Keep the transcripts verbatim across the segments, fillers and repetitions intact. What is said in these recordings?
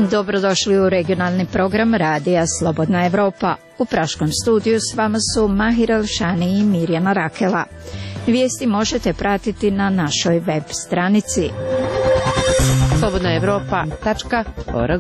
Dobrodošli u regionalni program Radija Slobodna Evropa. U praškom studiju s vama su Mahir Elšani i Mirjana Rakela. Vijesti možete pratiti na našoj web stranici slobodna evropa tačka org.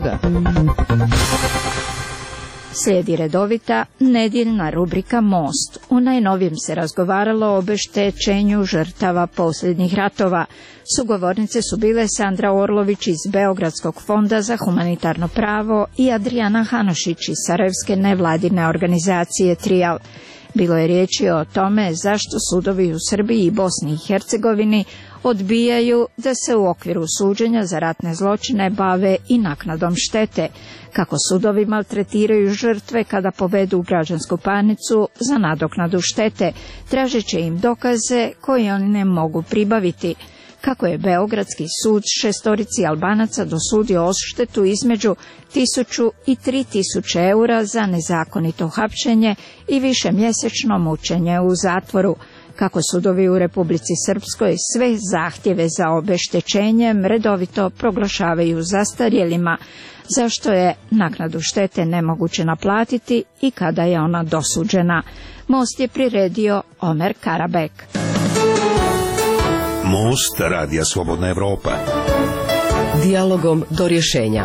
Slijedi redovita nedjeljna rubrika Most. U najnovijem se razgovaralo o obeštećenju žrtava posljednjih ratova. Sugovornice su bile Sandra Orlović iz Beogradskog fonda za humanitarno pravo i Adriana Hanušić iz Sarajevske nevladine organizacije Trial. Bilo je riječi o tome zašto sudovi u Srbiji i Bosni i Hercegovini odbijaju da se u okviru suđenja za ratne zločine bave i naknadom štete, kako sudovi maltretiraju žrtve kada povedu u građansku parnicu za nadoknadu štete, tražeći im dokaze koje oni ne mogu pribaviti, kako je Beogradski sud šestorici Albanaca dosudio odštetu između tisuću i tri tisuće eura za nezakonito hapšenje i višemjesečno mučenje u zatvoru, kako sudovi u Republici Srpskoj sve zahtjeve za obeštećenjem redovito proglašavaju zastarjelima, zašto je naknadu štete nemoguće naplatiti i kada je ona dosuđena. Most je priredio Omer Karabek. Most Radija Slobodna Evropa. Dijalogom do rješenja.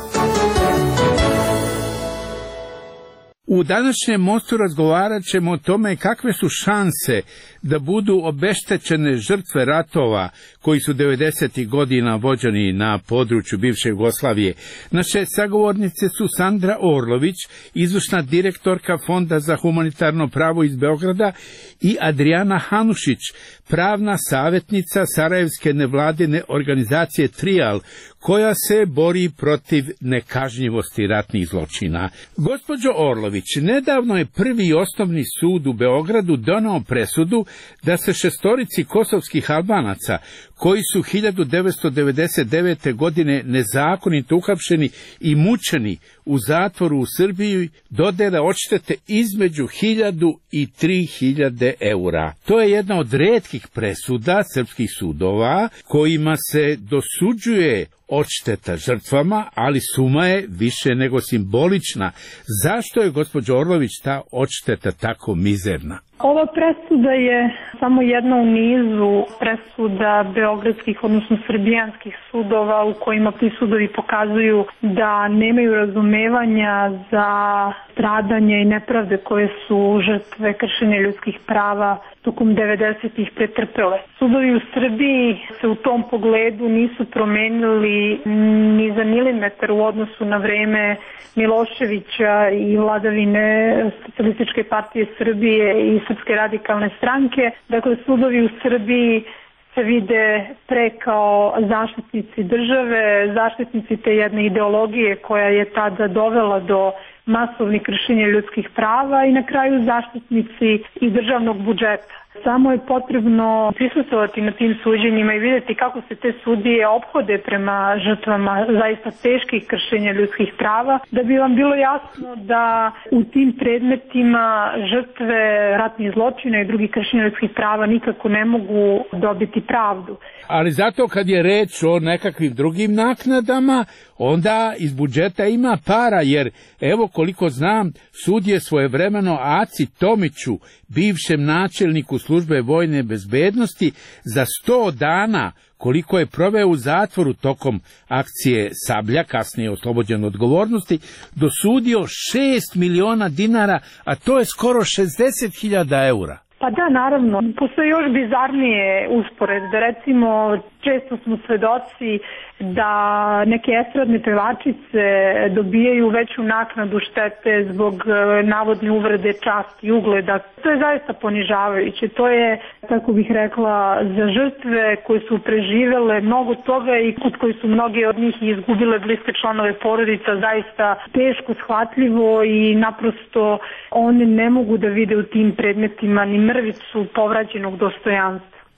U današnjem Mostu razgovarat ćemo o tome kakve su šanse da budu obeštećene žrtve ratova koji su devedesetih godina vođeni na području bivše Jugoslavije. Naše sagovornice su Sandra Orlović, izvršna direktorka Fonda za humanitarno pravo iz Beograda, i Adriana Hanušić, pravna savjetnica Sarajevske nevladine organizacije Trial, koja se bori protiv nekažnjivosti ratnih zločina. Gospođo Orlović, nedavno je prvi i osnovni sud u Beogradu donao presudu da se šestorici kosovskih Albanaca, koji su hiljadu devetsto devedeset devete. godine nezakonito uhapšeni i mučeni u zatvoru u Srbiji, dodele odštete između hiljadu i tri hiljade eura. To je jedna od retkih presuda srpskih sudova kojima se dosuđuje odšteta žrtvama, ali suma je više nego simbolična. Zašto je, gospođo Orlović, ta odšteta tako mizerna? Ova presuda je samo jedna u nizu presuda beogradskih, odnosno srbijanskih sudova u kojima ti sudovi pokazuju da nemaju razumevanja za stradanje i nepravde koje su žrtve kršenja ljudskih prava tokom devedesetih pretrpele. Sudovi u Srbiji se u tom pogledu nisu promenili ni za milimetar u odnosu na vreme Miloševića i vladavine Socijalističke partije Srbije i Srpske radikalne stranke. Dakle, sudovi u Srbiji se vide pre kao zaštitnici države, zaštitnici te jedne ideologije koja je tada dovela do masovnih kršenja ljudskih prava i na kraju zaštitnici i državnog budžeta. Samo je potrebno prisustvovati na tim suđenjima i vidjeti kako se te sudije ophode prema žrtvama zaista teških kršenja ljudskih prava, da bi vam bilo jasno da u tim predmetima žrtve ratnih zločina i drugih kršenja ljudskih prava nikako ne mogu dobiti pravdu. Ali zato kad je reč o nekakvim drugim naknadama, onda iz budžeta ima para, jer evo koliko znam, sud je svojevremeno Aci Tomiću, bivšem načelniku službe vojne bezbednosti, za sto dana, koliko je proveo u zatvoru tokom akcije Sablja, kasnije oslobođen odgovornosti, dosudio šest miliona dinara, a to je skoro šezdeset hiljada eura. Pa da, naravno. Postoje još bizarnije usporedbe. Recimo, često smo svedoci da neke estradne pevačice dobijaju veću naknadu štete zbog navodne uvrede časti i ugleda. To je zaista ponižavajuće. To je, tako bih rekla, za žrtve koje su preživele mnogo toga i kod koji su mnoge od njih izgubile bliske članove porodica, zaista teško shvatljivo i naprosto one ne mogu da vide u tim predmetima ni mrvicu povraćenog dostojanstva.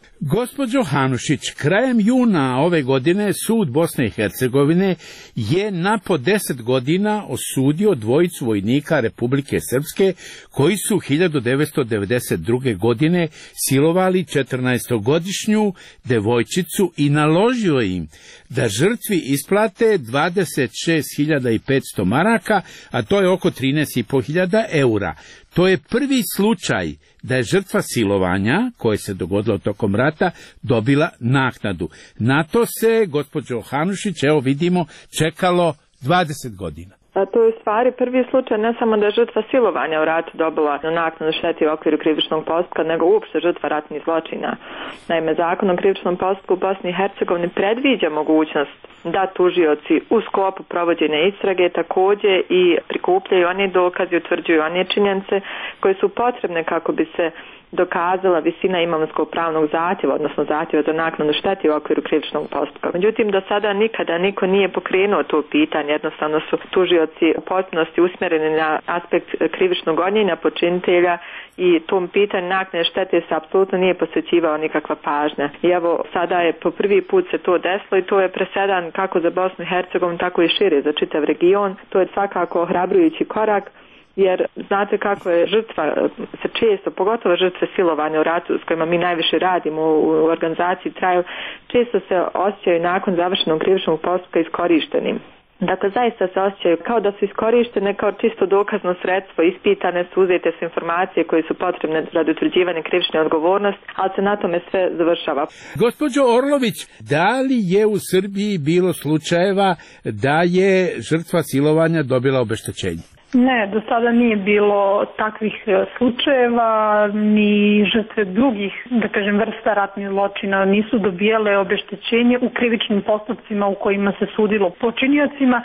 Gospođo Hanušić, krajem juna ove godine sud Bosne i Hercegovine je na po deset godina osudio dvojicu vojnika Republike Srpske koji su hiljadu devetsto devedeset druge. godine silovali četrnaestogodišnju devojčicu i naložio im da žrtvi isplate dvadeset šest hiljada petsto maraka, a to je oko trinaest hiljada eura. To je prvi slučaj da je žrtva silovanja, koje se dogodilo tokom rata, dobila naknadu. Na to se, gospođo Hanušić, evo vidimo, čekalo dvadeset godina. A to je u stvari prvi slučaj ne samo da je žrtva silovanja u ratu dobila naknadu štete u okviru krivičnog postupka, nego uopšte žrtva ratnih zločina. Naime, Zakon o krivičnom postupku u Bosni i Hercegovini predviđa mogućnost da tužioci u sklopu provođenja istrage također i prikupljaju oni dokazi, utvrđuju one činjenice koje su potrebne kako bi se dokazala visina imovinskog pravnog zahtjeva, odnosno zahtjeva za naknadu štete u okviru krivičnog postupka. Međutim, do sada nikada niko nije pokrenuo to pitanje, jednostavno su tužioci u potpunosti usmjereni na aspekt krivičnog gonjenja počinitelja i tom pitanju naknade štete se apsolutno nije posvećivao nikakva pažnja. I evo, sada je po prvi put se to desilo i to je presedan kako za Bosnu i Hercegovinu, tako i šire za čitav region. To je svakako ohrabrujući korak, jer znate kako je žrtva se često, pogotovo žrtve silovanja u ratu s kojima mi najviše radimo u organizaciji traju, često se osjećaju nakon završenog krivičnog postupka iskorištenim. Dakle, zaista se osjećaju kao da su iskorištene kao čisto dokazno sredstvo, ispitane su, uzete su informacije koje su potrebne radi utvrđivanja krivične odgovornosti, ali se na tome sve završava. Gospođo Orlović, da li je u Srbiji bilo slučajeva da je žrtva silovanja dobila obeštećenje? Ne, do sada nije bilo takvih slučajeva, ni žrtve drugih, da kažem, vrsta ratnih zločina nisu dobijale obeštećenje u krivičnim postupcima u kojima se sudilo počiniocima,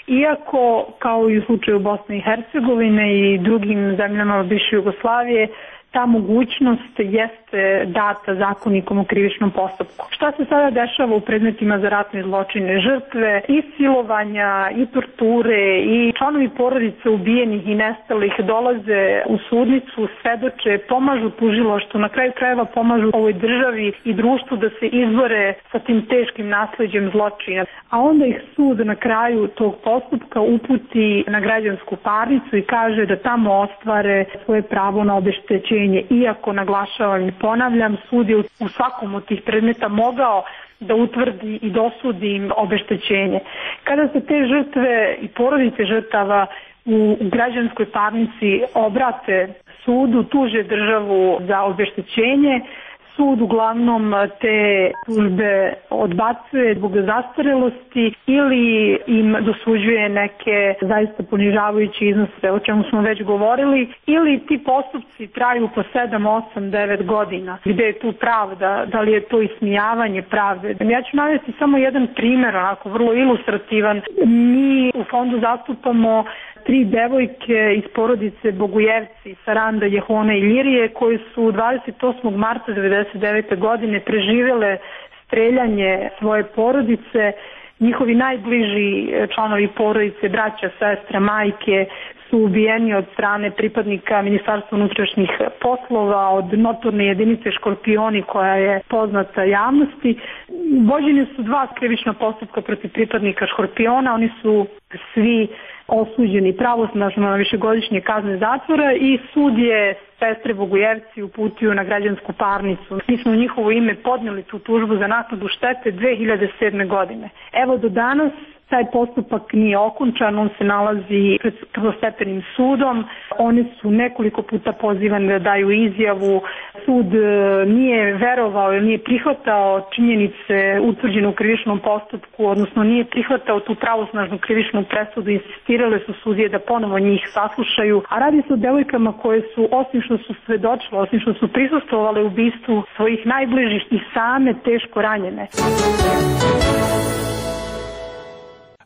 iako, kao i u slučaju Bosne i Hercegovine i drugim zemljama bivše Jugoslavije, ta mogućnost jeste data zakonikom o krivičnom postupku. Šta se sada dešava u predmetima za ratne zločine? Žrtve i silovanja, i torture, i članovi porodice ubijenih i nestalih dolaze u sudnicu, svedoče, pomažu tužilaštvu, na kraju krajeva pomažu ovoj državi i društvu da se izbore sa tim teškim nasleđem zločina. A onda ih sud na kraju tog postupka uputi na građansku parnicu i kaže da tamo ostvare svoje pravo na obeštećenje. Iako, naglašavam i ponavljam, sud je u svakom od tih predmeta mogao da utvrdi i dosudi im obeštećenje. Kada se te žrtve i porodice žrtava u građanskoj parnici obrate sudu, tuže državu za obeštećenje, sud uglavnom te tužbe odbacuje zbog zastarelosti ili im dosuđuje neke zaista ponižavajuće iznose, o čemu smo već govorili, ili ti postupci traju po sedam, osam, devet godina. Gde je tu pravda? Da li je to ismijavanje pravde? Ja ću navesti samo jedan primjer, onako vrlo ilustrativan. Mi u fondu zastupamo tri devojke iz porodice Bogujevci, Saranda, Jehona i Ljirije, koji su dvadeset osmog marta devedeset devete. godine preživjele streljanje svoje porodice. Njihovi najbliži članovi porodice, braća, sestra, majke, su ubijeni od strane pripadnika Ministarstva unutrašnjih poslova, od notorne jedinice Škorpioni koja je poznata javnosti. Vođeni su dva krivična postupka protiv pripadnika Škorpiona, oni su svi osuđeni pravosnažno na višegodišnje kazne zatvora i sud je sestre Bogujevci uputio na građansku parnicu. Mi smo u njihovo ime podnijeli tu tužbu za naknadu štete dve hiljade sedme. godine. Evo do danas taj postupak nije okončan, on se nalazi pred prvostepenim sudom. Oni su nekoliko puta pozivani da daju izjavu. Sud nije verovao ili nije prihvatao činjenice utvrđene u krivičnom postupku, odnosno nije prihvatao tu pravosnažnu krivičnu presudu. Insistirale su sudije da ponovo njih saslušaju. A radi se o devojkama koje su, osim što su svedočile, osim što su prisustvovale ubistvu svojih najbližih, i same teško ranjene.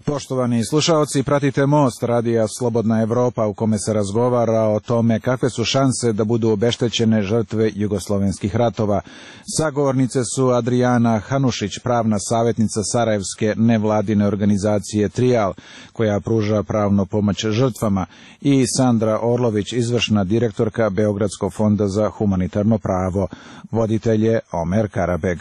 Poštovani slušaoci, pratite Most radija Slobodna Evropa u kome se razgovara o tome kakve su šanse da budu obeštećene žrtve jugoslovenskih ratova. Sagovornice su Adrijana Hanušić, pravna savjetnica Sarajevske nevladine organizacije Trijal, koja pruža pravnu pomoć žrtvama, i Sandra Orlović, izvršna direktorka Beogradskog fonda za humanitarno pravo. Voditelj je Omer Karabeg.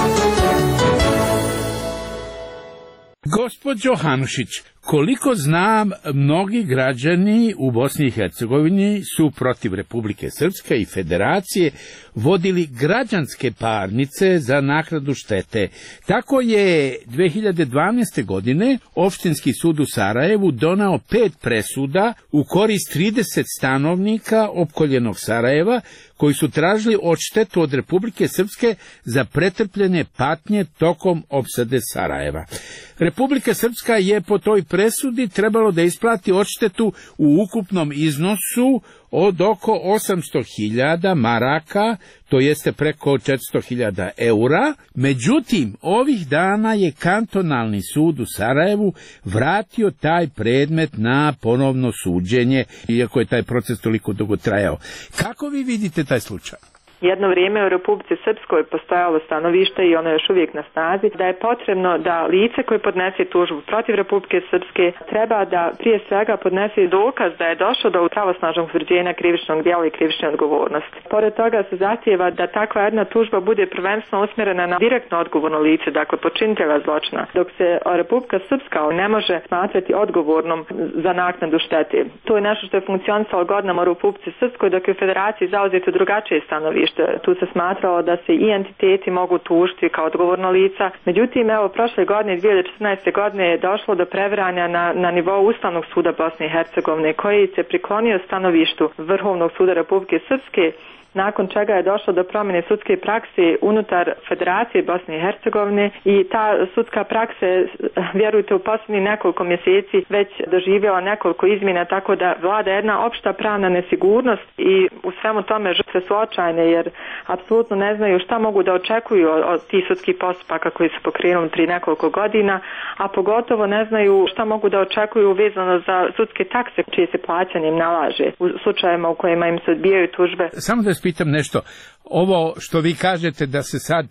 Gospođo Hanušić, koliko znam, mnogi građani u Bosni i Hercegovini su protiv Republike Srpske i Federacije vodili građanske parnice za naknadu štete. Tako je dve hiljade dvanaeste. godine Opštinski sud u Sarajevu donao pet presuda u korist trideset stanovnika opkoljenog Sarajeva, koji su tražili odštetu od Republike Srpske za pretrpljene patnje tokom opsade Sarajeva. Republika Srpska je po toj presudi trebalo da isplati odštetu u ukupnom iznosu od oko osamsto hiljada maraka, to jeste preko četiristo hiljada eura. Međutim, ovih dana je kantonalni sud u Sarajevu vratio taj predmet na ponovno suđenje, iako je taj proces toliko dugo trajao. Kako vi vidite taj slučaj? Jedno vrijeme u Republici Srpskoj postojalo stanovište i ono je još uvijek na snazi da je potrebno da lice koje podnese tužbu protiv Republike Srpske treba da prije svega podnese dokaz da je došlo do pravosnažnog utvrđenja krivičnog djela i krivične odgovornosti. Pored toga se zahtijeva da takva jedna tužba bude prvenstveno usmjerena na direktno odgovorno lice, dakle počinitelja zločina, dok se Republika Srpska ne može smatrati odgovornom za naknadu štete. To je nešto što je funkcionisalo godinama u Republici Srpskoj, dok je u Federaciji zauzeto drugačije stanovište. Tu se smatralo da se i entiteti mogu tužiti kao odgovorna lica. Međutim, evo, prošle godine, dvije hiljade četrnaeste. godine, je došlo do previranja na, na nivou Ustavnog suda Bosne i Hercegovine, koji se priklonio stanovištu Vrhovnog suda Republike Srpske, nakon čega je došlo do promjene sudske prakse unutar Federacije Bosne i Hercegovine i ta sudska praksa, vjerujte, u posljednjih nekoliko mjeseci već doživjela nekoliko izmjena, tako da vlada jedna opšta pravna nesigurnost i u svemu tome žrtve su očajne jer apsolutno ne znaju šta mogu da očekuju od, od tih sudskih postupaka koji su pokrenuli prije nekoliko godina, a pogotovo ne znaju šta mogu da očekuju vezano za sudske takse čije se plaćanje im nalaže u slučajevima u kojima im se odbijaju tužbe. Samo da pitam nešto, ovo što vi kažete da se sad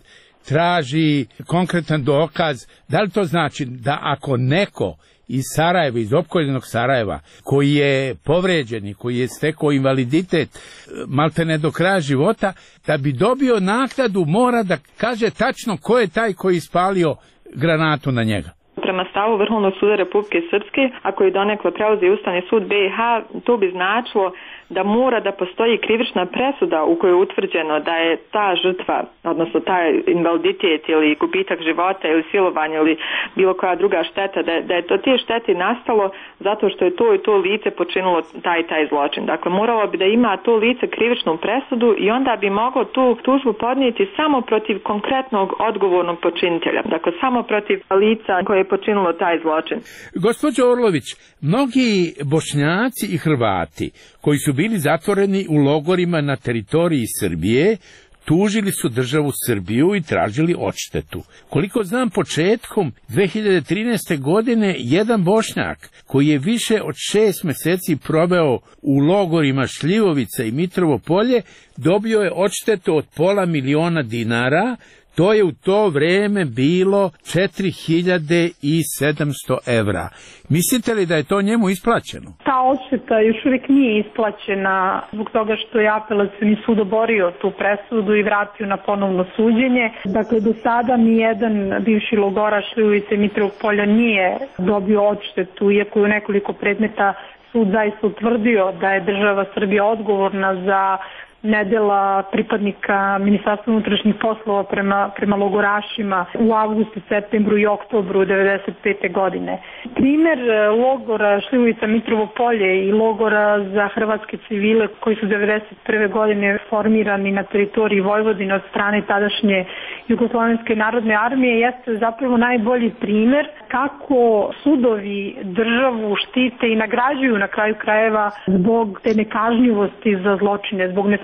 traži konkretan dokaz, da li to znači da ako neko iz Sarajeva, iz opkoljenog Sarajeva, koji je povređen i koji je stekao invaliditet maltene do kraja života, da bi dobio naknadu mora da kaže tačno ko je taj koji je ispalio granatu na njega? Prema stavu Vrhovnog suda Republike Srpske, ako je donekle preuzeo Ustavni sud B i H, to bi značilo da mora da postoji krivična presuda u kojoj je utvrđeno da je ta žrtva, odnosno taj invaliditet ili gubitak života ili silovanje ili bilo koja druga šteta, da je, da je to te štete nastalo zato što je to i to lice počinilo taj taj zločin. Dakle, moralo bi da ima to lice krivičnu presudu i onda bi moglo tu tužbu podnijeti samo protiv konkretnog odgovornog počinitelja. Dakle, samo protiv lica koje je počinilo taj zločin. Gospođo Orlović, mnogi Bošnjaci i Hrvati koji su bili zatvoreni u logorima na teritoriji Srbije tužili su državu Srbiju i tražili odštetu. Koliko znam, početkom dve hiljade trinaeste. godine jedan Bošnjak koji je više od šest mjeseci proveo u logorima Šljivovica i Mitrovo Polje dobio je odštetu od pola miliona dinara. To je u to vrijeme bilo četiri hiljade sedamsto evra. Mislite li da je to njemu isplaćeno? Ta odšteta još uvijek nije isplaćena zbog toga što je apelacioni sud oborio tu presudu i vratio na ponovno suđenje. Dakle, do sada nijedan bivši logoraš Šljivovice i Mitrovog Polja nije dobio odštetu, iako je u nekoliko predmeta sud zaista utvrdio da je država Srbija odgovorna za nedjela pripadnika Ministarstva unutrašnjih poslova prema, prema logorašima u avgustu, septembru i oktobru devedeset pete. godine. Primjer logora Šljivovica Mitrovo Polje i logora za hrvatske civile koji su devedeset prve. godine formirani na teritoriji Vojvodine od strane tadašnje Jugoslovenske narodne armije jeste zapravo najbolji primjer kako sudovi državu štite i nagrađuju na kraju krajeva zbog te nekažnjivosti za zločine, zbog nesposobnosti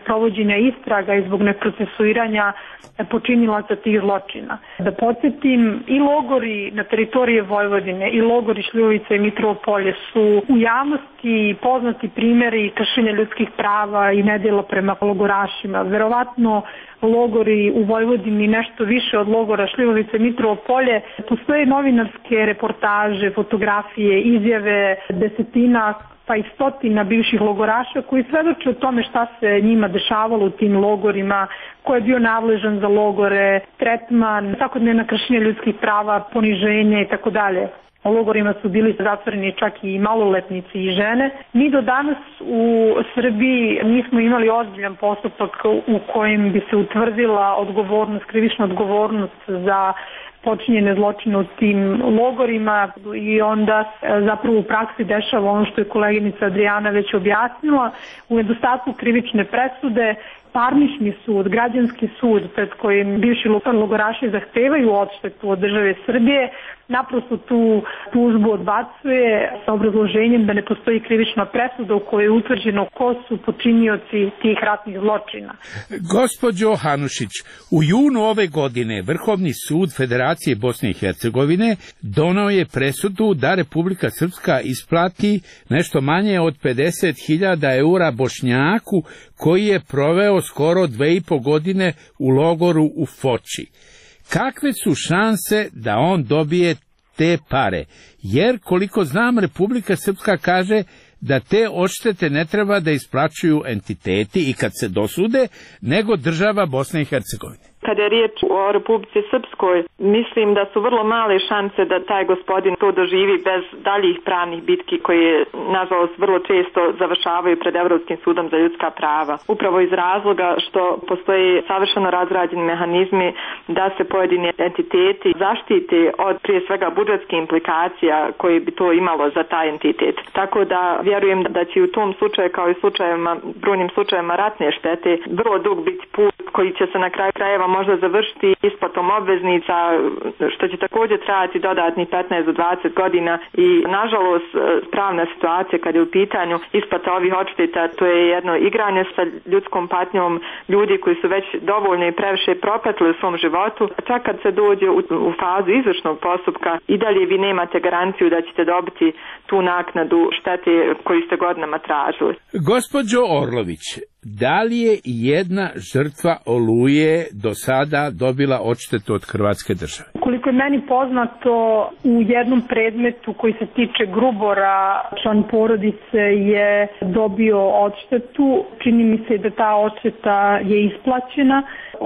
nesprovođenja istraga i zbog neprocesuiranja počinilaca tih zločina. Da podsjetim, i logori na teritorije Vojvodine i logori Šljivovica i Mitrovo Polje su u javnosti poznati primjeri kršenja ljudskih prava i nedjela prema logorašima. Verovatno logori u Vojvodini nešto više od logora Šljivovica i Mitrovo Polje. Postoje novinarske reportaže, fotografije, izjave desetina pa i stotina bivših logoraša koji svedoče o tome šta se njima dešavalo u tim logorima, ko je bio nadležan za logore, tretman, svakodnevna kršenja ljudskih prava, poniženje i tako dalje. U logorima su bili zatvoreni čak i maloletnici i žene. Mi do danas u Srbiji nismo imali ozbiljan postupak u kojem bi se utvrdila odgovornost, krivična odgovornost za počinjene zločine u tim logorima i onda zapravo u praksi dešava ono što je koleginica Adrijana već objasnila. U nedostatku krivične presude parnični sud, građanski sud pred kojim bivši logoraši zahtevaju odštetu od države Srbije, naprosto tu tužbu odbacuje sa obrazloženjem da ne postoji krivična presuda u kojoj je utvrđeno ko su počinioci tih ratnih zločina. Gospođo Hanušić, u junu ove godine Vrhovni sud Federacije Bosne i Hercegovine donao je presudu da Republika Srpska isplati nešto manje od pedeset hiljada eura Bošnjaku koji je proveo skoro dve i po godine u logoru u Foči. Kakve su šanse da on dobije te pare? Jer, koliko znam, Republika Srpska kaže da te odštete ne treba da isplaćuju entiteti i kad se dosude, nego država Bosne i Hercegovine. Kada je riječ o Republici Srpskoj, mislim da su vrlo male šanse da taj gospodin to doživi bez daljih pravnih bitki koje, nažalost, vrlo često završavaju pred Evropskim sudom za ljudska prava. Upravo iz razloga što postoji savršeno razrađeni mehanizmi da se pojedini entiteti zaštite od prije svega budžetskih implikacija koje bi to imalo za taj entitet. Tako da vjerujem da će u tom slučaju, kao i slučajevima, brojnim slučajevima ratne štete, vrlo dug biti put koji će se na kraju krajeva možda završiti isplatom obveznica, što će također trajati dodatnih petnaest do dvadeset godina i nažalost pravna situacija kad je u pitanju isplata ovih odšteta, to je jedno igranje sa ljudskom patnjom ljudi koji su već dovoljno i previše propatili u svom životu. Čak kad se dođe u, u fazu izvršnog postupka i dalje vi nemate garanciju da ćete dobiti tu naknadu štete koju ste godinama tražili. Gospođo Orlović, da li je jedna žrtva Oluje do sada dobila odštetu od Hrvatske države? Koliko je meni poznato, u jednom predmetu koji se tiče Grubora, član porodice je dobio odštetu. Čini mi se da ta odšteta je isplaćena.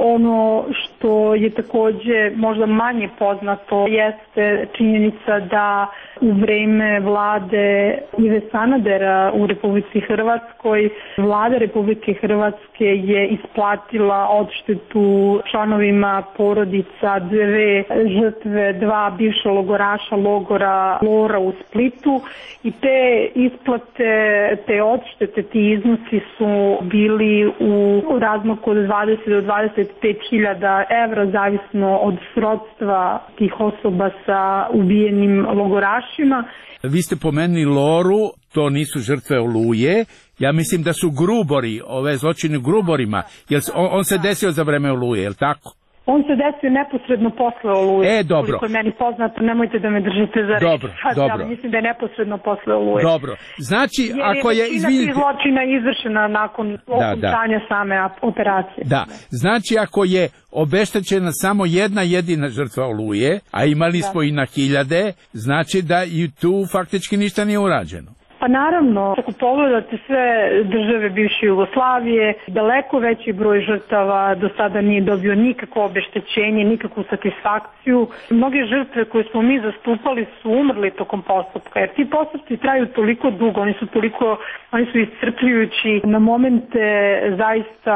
Ono što je također možda manje poznato jeste činjenica da u vreme vlade Ive Sanadera u Republici Hrvatskoj, vlada Republike Hrvatske je isplatila odštetu članovima porodica dve žrtve, dva bivša logoraša logora Lora u Splitu i te isplate, te odštete, ti iznosi su bili u razmaku od dvadeset do dvadeset pet hiljada evra, zavisno od srodstva tih osoba sa ubijenim logorašima. Vi ste pomenuli Loru, to nisu žrtve Oluje, ja mislim da su Grubori, ove zločine Gruborima, jer on, on se desio za vreme Oluje, je li tako? On se desio neposredno posle Oluje. E, dobro. Koliko je meni poznato, nemojte da me držite za reč. Dobro, Sad, dobro. Ja mislim da je neposredno posle Oluje. Dobro. Znači, jer ako je... Jer je većina tih zločina izvršena nakon okončanja same operacije. Da, znači ako je obeštećena samo jedna jedina žrtva Oluje, a imali smo da. i na hiljade, znači da i tu faktički ništa nije urađeno. Pa naravno, ako pogledate sve države bivše Jugoslavije, daleko veći broj žrtava do sada nije dobio nikakvo obeštećenje, nikakvu satisfakciju. Mnoge žrtve koje smo mi zastupali su umrli tokom postupka, jer ti postupci traju toliko dugo, oni su toliko, oni su iscrpljujući, na momente zaista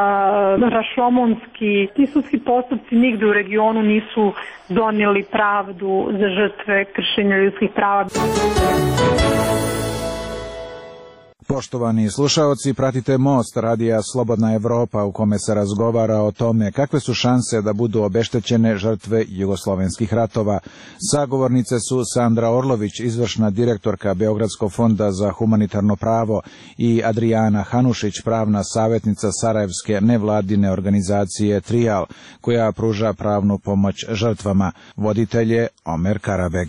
rašomonski. Ti sudski postupci nigde u regionu nisu donijeli pravdu za žrtve kršenja ljudskih prava. Poštovani slušaoci, pratite Most radija Slobodna Evropa u kome se razgovara o tome kakve su šanse da budu obeštećene žrtve jugoslovenskih ratova. Sagovornice su Sandra Orlović, izvršna direktorka Beogradskog fonda za humanitarno pravo, i Adrijana Hanušić, pravna savjetnica sarajevske nevladine organizacije Trijal, koja pruža pravnu pomoć žrtvama. Voditelj je Omer Karabeg.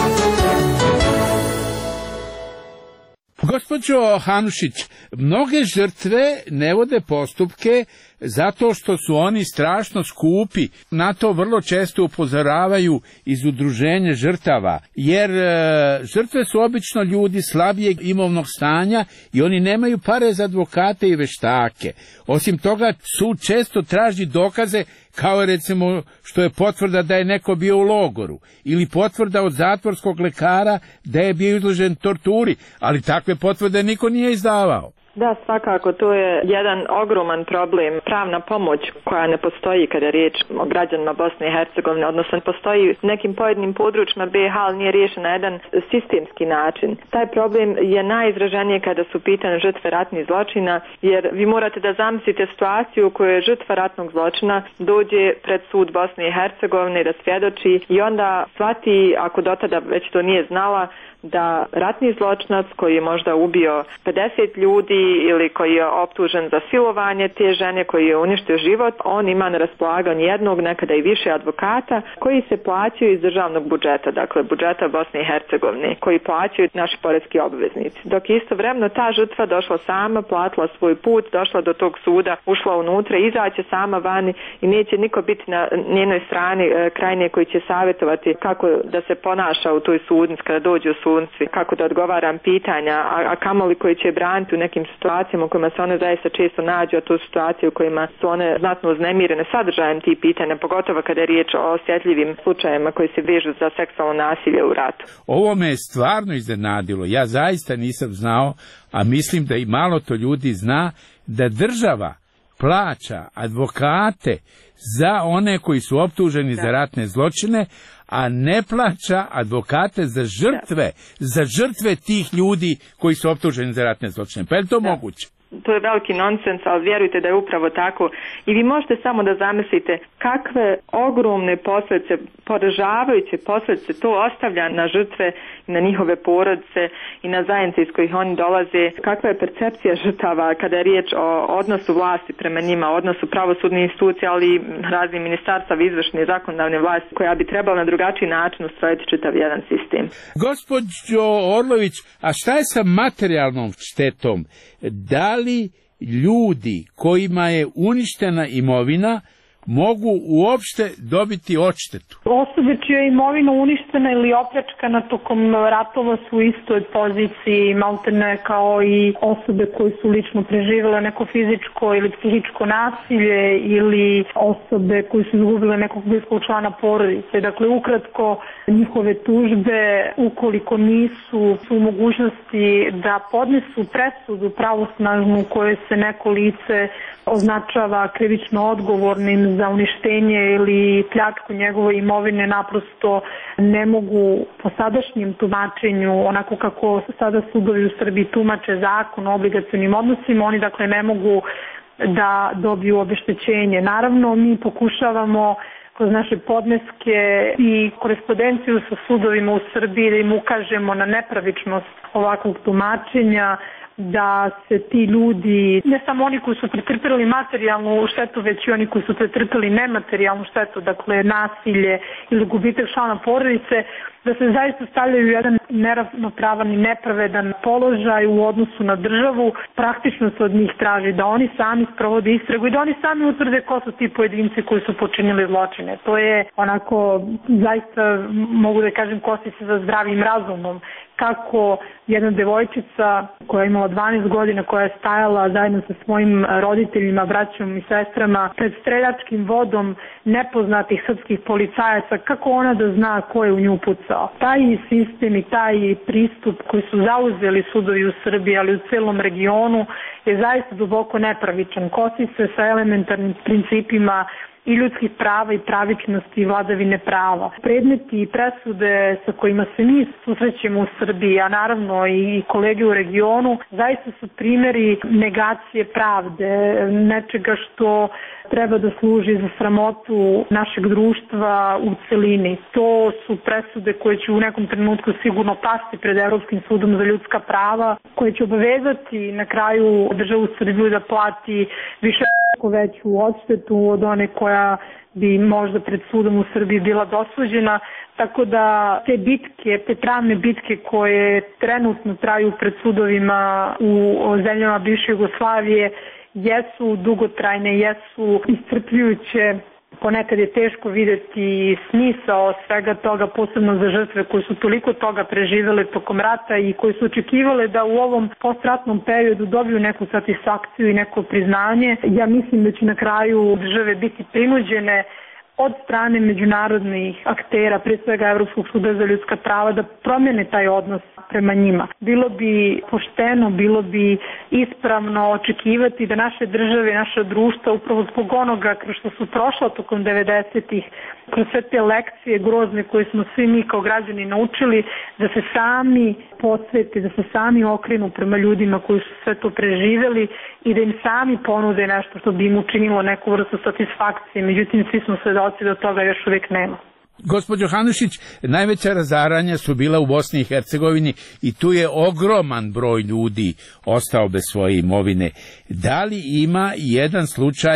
Gospođo Hanušić, mnoge žrtve ne vode postupke zato što su oni strašno skupi. Na to vrlo često upozoravaju iz udruženja žrtava, jer e, žrtve su obično ljudi slabijeg imovnog stanja i oni nemaju pare za advokate i veštake. Osim toga, sud često traži dokaze, kao recimo što je potvrda da je neko bio u logoru ili potvrda od zatvorskog lekara da je bio izložen torturi, ali takve potvrde niko nije izdavao. Da, svakako, to je jedan ogroman problem. Pravna pomoć koja ne postoji kada je riječ o građanima Bosne i Hercegovine, odnosno postoji u nekim pojedinim područjima B iH, ali nije riješen na jedan sistemski način. Taj problem je najizraženije kada su pitane žrtve ratnih zločina, jer vi morate da zamislite situaciju u kojoj žrtva ratnog zločina dođe pred sud Bosne i Hercegovine da svjedoči i onda shvati, ako do tada već to nije znala, da ratni zločinac koji je možda ubio pedeset ljudi ili koji je optužen za silovanje te žene, koji je uništio život, on ima na raspolaganju jednog, nekada i više advokata koji se plaćaju iz državnog budžeta, dakle budžeta Bosne i Hercegovine, koji plaćaju naši poreski obveznici. Dok istovremeno ta žrtva došla sama, platila svoj put, došla do tog suda, ušla unutra, izaće sama vani i neće niko biti na njenoj strani kraj nje koji će savjetovati kako da se ponaša u toj sudnici kada dođe u sud, kako da odgovaram pitanja, a, a kamoli koji će braniti u nekim situacijama u kojima se one zaista često nađu, a to su situacije u kojima su one znatno uznemirene sadržajem tih pitanja, pogotovo kada je riječ o osjetljivim slučajevima koji se vežu za seksualno nasilje u ratu. Ovo me je stvarno iznenadilo. Ja zaista nisam znao, a mislim da i malo to ljudi zna, da država plaća advokate za one koji su optuženi da. za ratne zločine, a ne plaća advokate za žrtve, da. za žrtve tih ljudi koji su optuženi za ratne zločine. Pa je li to da. moguće? To je veliki nonsens, ali vjerujte da je upravo tako. I vi možete samo da zamislite kakve ogromne posljedice, poražavajuće posljedice to ostavlja na žrtve i na njihove porodice i na zajednice iz kojih oni dolaze. Kakva je percepcija žrtava kada je riječ o odnosu vlasti prema njima, odnosu pravosudnih institucija, ali i raznih ministarstava, izvršne i zakonodavne vlasti, koja bi trebala na drugačiji način ustrojiti čitav jedan sistem. Gospođo Orlović, a šta je sa materijalnom štetom? Da li ljudi kojima je uništena imovina mogu uopšte dobiti odštetu? Osobe čija je imovina uništena ili opljačkana tokom ratova su u istoj poziciji, maltene kao i osobe koje su lično preživjele neko fizičko ili psihičko nasilje ili osobe koje su izgubile nekog bliskog člana porodice. Dakle, ukratko, njihove tužbe, ukoliko nisu u mogućnosti da podnesu presudu pravosnažnu u kojoj se neko lice označava krivično odgovornim za uništenje ili pljačku njegove imovine, naprosto ne mogu po sadašnjem tumačenju, onako kako sada sudovi u Srbiji tumače zakon o obligacionim odnosima, oni dakle ne mogu da dobiju obeštećenje. Naravno, mi pokušavamo kroz naše podneske i korespondenciju sa sudovima u Srbiji da im ukažemo na nepravičnost ovakvog tumačenja, da se ti ljudi, ne samo oni koji su pretrpeli materijalnu štetu, već i oni koji su pretrpeli nematerijalnu štetu, dakle nasilje ili gubitak člana porodice, da se zaista stavljaju jedan neravnopravan i nepravedan položaj u odnosu na državu. Praktično se od njih traži da oni sami sprovode istragu i da oni sami utvrde ko su ti pojedinci koji su počinili zločine. To je onako, zaista mogu da kažem, kosi se za zdravim razumom. Kako jedna devojčica koja je imala dvanaest godina, koja je stajala zajedno sa svojim roditeljima, braćom i sestrama pred streljačkim vodom nepoznatih srpskih policajaca, kako ona da zna ko je u nju pucao? Taj sistem i taj pristup koji su zauzeli sudovi u Srbiji, ali u celom regionu, je zaista duboko nepravičan, kosi se sa elementarnim principima i ljudskih prava i pravičnosti i vladavine prava. Predmeti i presude sa kojima se mi susrećemo u Srbiji, a naravno i kolege u regionu, zaista su primjeri negacije pravde, nečega što treba da služi za sramotu našeg društva u celini. To su presude koje će u nekom trenutku sigurno pasti pred Evropskim sudom za ljudska prava, koje će obavezati na kraju državu Srbiju da plati više veću odštetu od one koja bi možda pred sudom u Srbiji bila dosuđena, tako da te bitke, te pravne bitke koje trenutno traju pred sudovima u zemljama bivše Jugoslavije jesu dugotrajne, jesu iscrpljujuće. Ponekad je teško videti smisao svega toga, posebno za žrtve koje su toliko toga preživele tokom rata i koje su očekivale da u ovom postratnom periodu dobiju neku satisfakciju i neko priznanje. Ja mislim da će na kraju države biti prinuđene od strane međunarodnih aktera, pre svega Evropskog suda za ljudska prava, da promene taj odnos prema njima. Bilo bi pošteno, bilo bi ispravno očekivati da naše države, naša društva, upravo zbog onoga kroz što su prošla tokom devedesetih, kroz sve te lekcije grozne koje smo svi mi kao građani naučili, da se sami posvete, da se sami okrenu prema ljudima koji su sve to preživeli i da im sami ponude nešto što bi im učinilo neku vrstu satisfakcije. Međutim, svi smo svedoci da toga još uvijek nema. Gospođo Hanušić, najveća razaranja su bila u Bosni i Hercegovini i tu je ogroman broj ljudi ostao bez svoje imovine. Da li ima jedan slučaj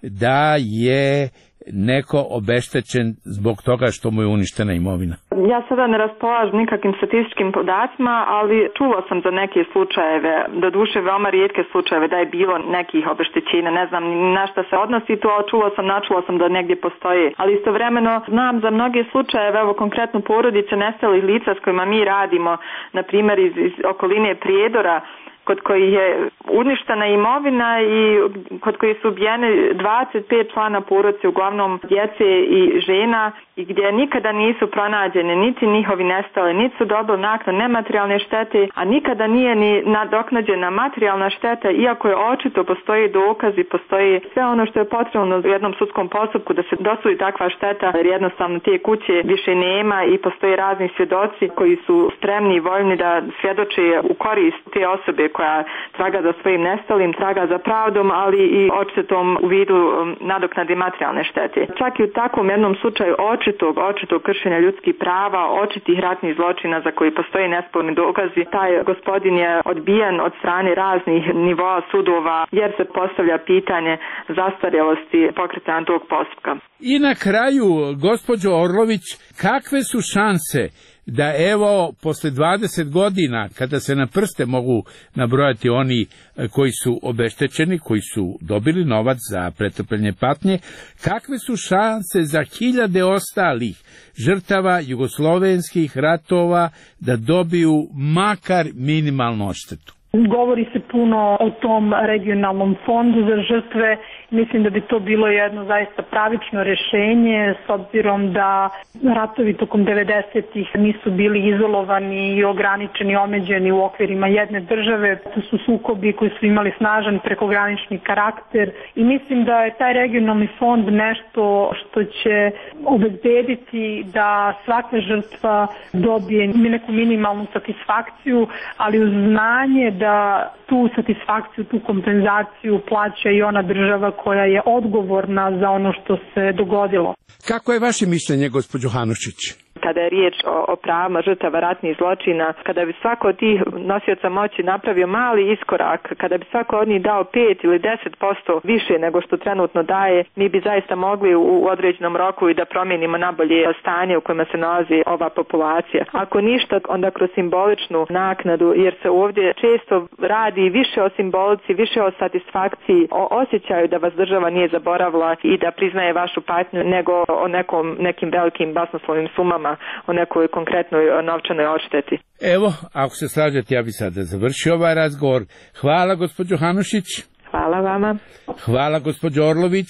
da je neko obeštećen zbog toga što mu je uništena imovina? Ja sada ne raspolažem nikakvim statističkim podacima, ali čuла sam za neke slučajeve, do duše veoma rijetke slučajeve da je bilo nekih obeštećenja, ne znam na šta se odnosi to, ali čula sam, načula sam da negdje postoji. Ali istovremeno znam za mnoge slučajeve, evo konkretno porodice nestalih lica s kojima mi radimo, na primjer iz, iz okoline Prijedora, kod kojih je uništena imovina i kod kojih su ubijene dvadeset pet člana porodice, uglavnom djece i žena, i gdje nikada nisu pronađene niti njihovi nestale, niti su dobili naknadu nematerijalne štete, a nikada nije ni nadoknađena materijalna šteta, iako je očito postoji dokazi, postoji sve ono što je potrebno u jednom sudskom postupku da se dosudi takva šteta, jer jednostavno te kuće više nema i postoji razni svjedoci koji su spremni i voljni da svjedoče u korist te osobe koja traga za svojim nestalim, traga za pravdom, ali i očitom u vidu nadoknade materijalne štete. Čak i u takvom jednom slučaju očitog, očitog kršenja ljudskih prava, očitih ratnih zločina za koji postoji nesporni dokazi, taj gospodin je odbijen od strane raznih nivoa sudova jer se postavlja pitanje zastarjelosti pokretanja tog postupka. I na kraju, gospođo Orlović, kakve su šanse da evo posle dvadeset godina, kada se na prste mogu nabrojati oni koji su obeštećeni, koji su dobili novac za pretrpljenje patnje, kakve su šanse za hiljade ostalih žrtava jugoslovenskih ratova da dobiju makar minimalnu odštetu? Govori se puno o tom regionalnom fondu za žrtve. Mislim da bi to bilo jedno zaista pravično rješenje, s obzirom da ratovi tokom devedesetih nisu bili izolovani i ograničeni, omeđeni u okvirima jedne države. To su sukobi koji su imali snažan prekogranični karakter i mislim da je taj regionalni fond nešto što će obezbediti da svaka žrtva dobije neku minimalnu satisfakciju, ali uz znanje da da tu satisfakciju, tu kompenzaciju plaća i ona država koja je odgovorna za ono što se dogodilo. Kako je vaše mišljenje, gospođo Hanušić? Kada je riječ o, o pravima žrtava ratnih zločina, kada bi svako od tih nosioca moći napravio mali iskorak, kada bi svako od njih dao pet ili deset posto više nego što trenutno daje, mi bi zaista mogli u, u određenom roku i da promijenimo nabolje stanje u kojima se nalazi ova populacija. Ako ništa, onda kroz simboličnu naknadu, jer se ovdje često radi više o simbolici, više o satisfakciji, o osjećaju da vas država nije zaboravila i da priznaje vašu patnju, nego o nekom, nekim velikim basnoslovnim sumama, o nekoj konkretnoj novčanoj odšteti. Evo, ako se slažete, ja bi sada završio ovaj razgovor. Hvala, gospođo Hanušić. Hvala vama. Hvala, gospođo Orlović.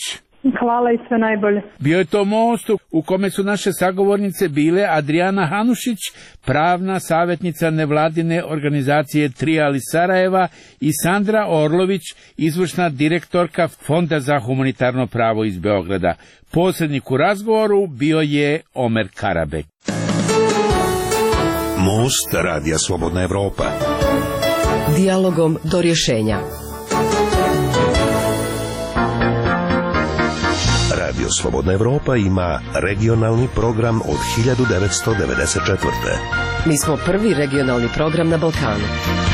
Hvala i sve najbolje. Bio je to most u kome su naše sagovornice bile Adrijana Hanušić, pravna savjetnica nevladine organizacije Trijal iz Sarajeva, i Sandra Orlović, izvršna direktorka Fonda za humanitarno pravo iz Beograda. Posrednik u razgovoru bio je Omer Karabek. Most Radija Slobodna Evropa. Dijalogom do rješenja. Radio Slobodna Evropa ima regionalni program od hiljadu devetsto devedeset četvrte. Mi smo prvi regionalni program na Balkanu.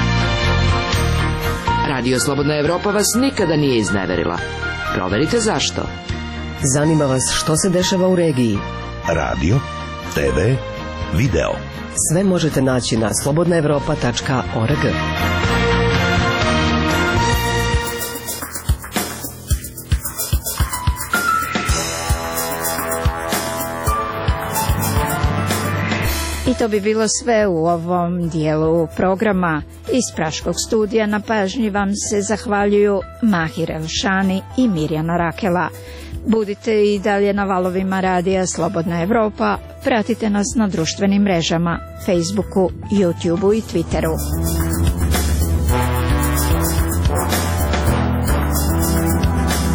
Radio Slobodna Evropa vas nikada nije izneverila. Proverite zašto. Zanima vas što se dešava u regiji. Radio, te ve, video. Sve možete naći na slobodna evropa tačka org. I to bi bilo sve u ovom dijelu programa. Iz Praškog studija na pažnji vam se zahvaljuju Mahir Elšani i Mirjana Rakela. Budite i dalje na valovima radija Slobodna Evropa, pratite nas na društvenim mrežama, Facebooku, YouTubeu i Twitteru.